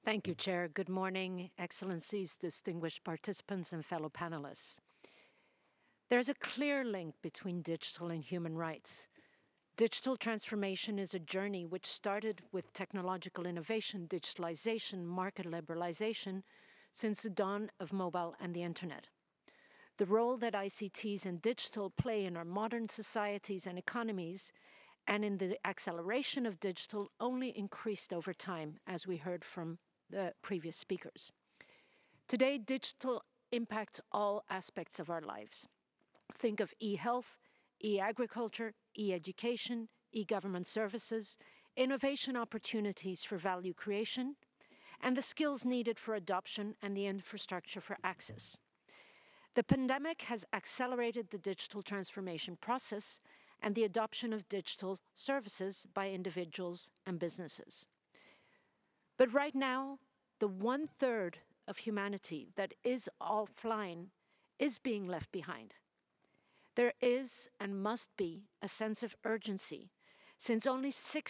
Thank you, Chair. Good morning, Excellencies, distinguished participants, and fellow panelists. There's a clear link between digital and human rights. Digital transformation is a journey which started with technological innovation, digitalization, market liberalization since the dawn of mobile and the internet. The role that ICTs and digital play in our modern societies and economies and in the acceleration of digital only increased over time, as we heard from the previous speakers. Today, digital impacts all aspects of our lives. Think of e-health, e-agriculture, e-education, e-government services, innovation opportunities for value creation, and the skills needed for adoption and the infrastructure for access. The pandemic has accelerated the digital transformation process and the adoption of digital services by individuals and businesses. But right now, the one-third of humanity that is offline is being left behind. There is and must be a sense of urgency since only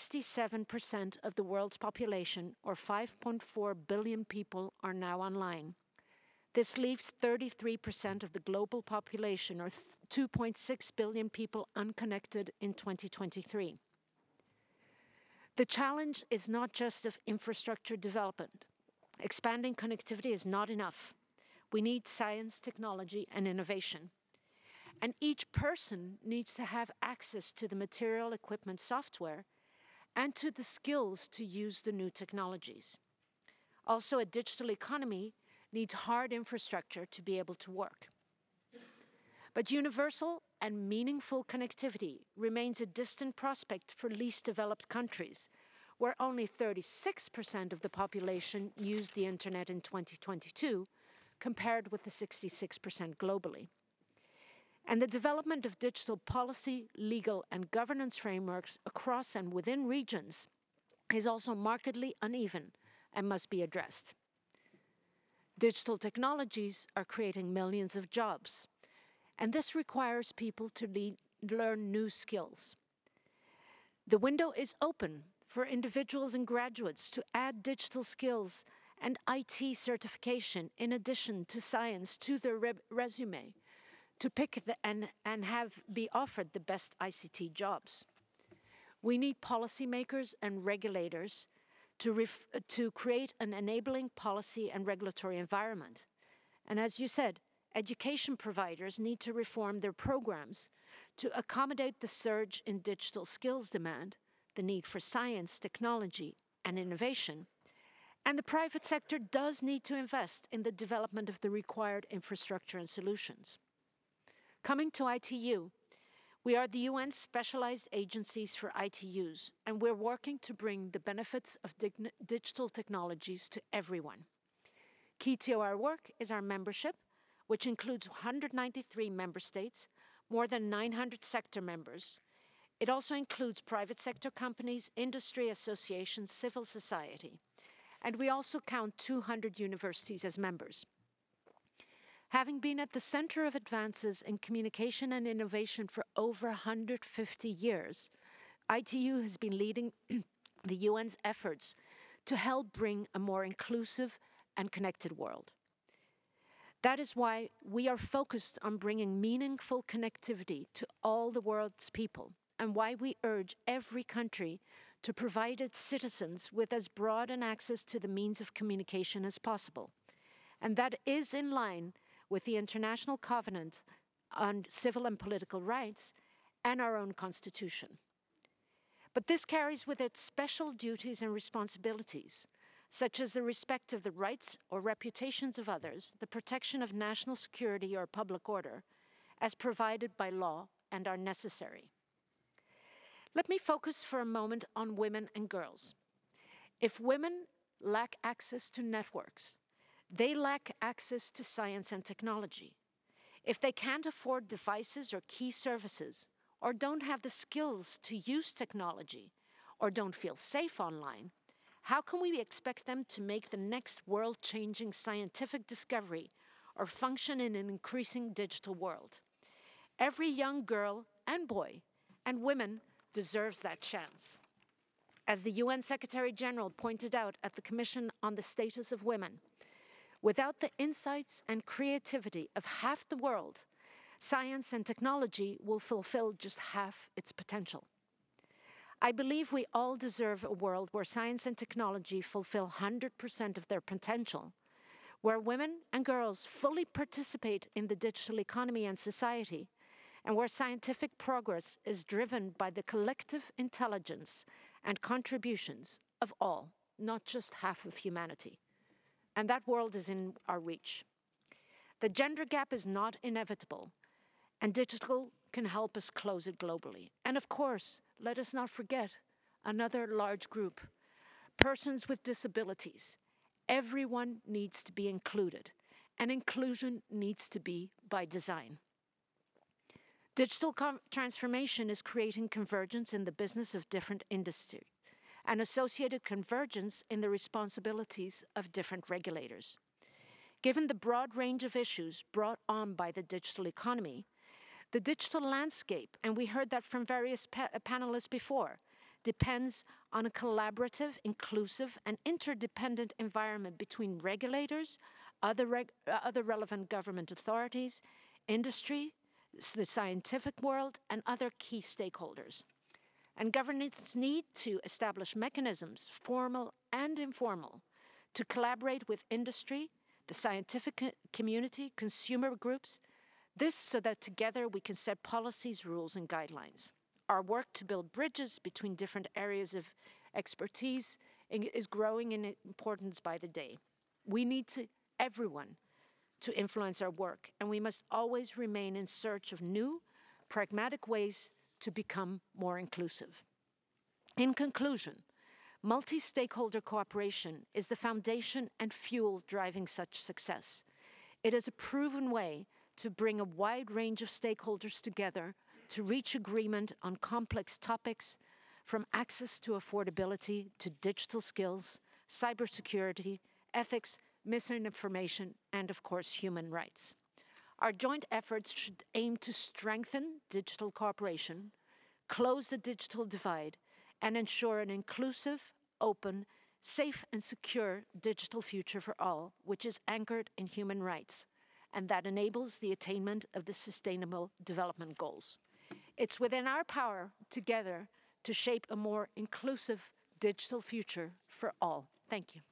67% of the world's population, or 5.4 billion people, are now online. This leaves 33% of the global population, or 2.6 billion people, unconnected in 2023. The challenge is not just of infrastructure development. Expanding connectivity is not enough. We need science, technology, and innovation. And each person needs to have access to the material, equipment, software, and to the skills to use the new technologies. Also, a digital economy needs hard infrastructure to be able to work. But universal and meaningful connectivity remains a distant prospect for least developed countries, where only 36% of the population used the internet in 2022, compared with the 66% globally. And the development of digital policy, legal, and governance frameworks across and within regions is also markedly uneven and must be addressed. Digital technologies are creating millions of jobs, and this requires people to learn new skills. The window is open for individuals and graduates to add digital skills and IT certification in addition to science to their resume to pick and be offered the best ICT jobs. We need policymakers and regulators to create an enabling policy and regulatory environment. And as you said, education providers need to reform their programs to accommodate the surge in digital skills demand, the need for science, technology, and innovation. And the private sector does need to invest in the development of the required infrastructure and solutions. Coming to ITU, we are the UN specialized agencies for ITUs, and we're working to bring the benefits of digital technologies to everyone. Key to our work is our membership, which includes 193 member states, more than 900 sector members. It also includes private sector companies, industry associations, civil society, and we also count 200 universities as members. Having been at the center of advances in communication and innovation for over 150 years, ITU has been leading the UN's efforts to help bring a more inclusive and connected world. That is why we are focused on bringing meaningful connectivity to all the world's people, and why we urge every country to provide its citizens with as broad an access to the means of communication as possible. And that is in line with the International Covenant on Civil and Political Rights and our own Constitution. But this carries with it special duties and responsibilities, such as the respect of the rights or reputations of others, the protection of national security or public order, as provided by law and are necessary. Let me focus for a moment on women and girls. If women lack access to networks, they lack access to science and technology. If they can't afford devices or key services, or don't have the skills to use technology, or don't feel safe online, how can we expect them to make the next world-changing scientific discovery or function in an increasing digital world? Every young girl and boy and women deserves that chance. As the UN Secretary General pointed out at the Commission on the Status of Women, without the insights and creativity of half the world, science and technology will fulfill just half its potential. I believe we all deserve a world where science and technology fulfill 100% of their potential, where women and girls fully participate in the digital economy and society, and where scientific progress is driven by the collective intelligence and contributions of all, not just half of humanity. And that world is in our reach. The gender gap is not inevitable, and digital can help us close it globally. And of course, let us not forget another large group, persons with disabilities. Everyone needs to be included, and inclusion needs to be by design. Digital transformation is creating convergence in the business of different industries and associated convergence in the responsibilities of different regulators. Given the broad range of issues brought on by the digital economy, the digital landscape, and we heard that from various panelists before, depends on a collaborative, inclusive, and interdependent environment between regulators, other relevant government authorities, industry, the scientific world, and other key stakeholders. And governments need to establish mechanisms, formal and informal, to collaborate with industry, the scientific community, consumer groups, this so that together we can set policies, rules, and guidelines. Our work to build bridges between different areas of expertise is growing in importance by the day. We need everyone to influence our work, and we must always remain in search of new, pragmatic ways to become more inclusive. In conclusion, multi-stakeholder cooperation is the foundation and fuel driving such success. It is a proven way to bring a wide range of stakeholders together to reach agreement on complex topics, from access to affordability to digital skills, cybersecurity, ethics, misinformation, and of course, human rights. Our joint efforts should aim to strengthen digital cooperation, close the digital divide, and ensure an inclusive, open, safe, and secure digital future for all, which is anchored in human rights and that enables the attainment of the Sustainable Development Goals. It's within our power together to shape a more inclusive digital future for all. Thank you.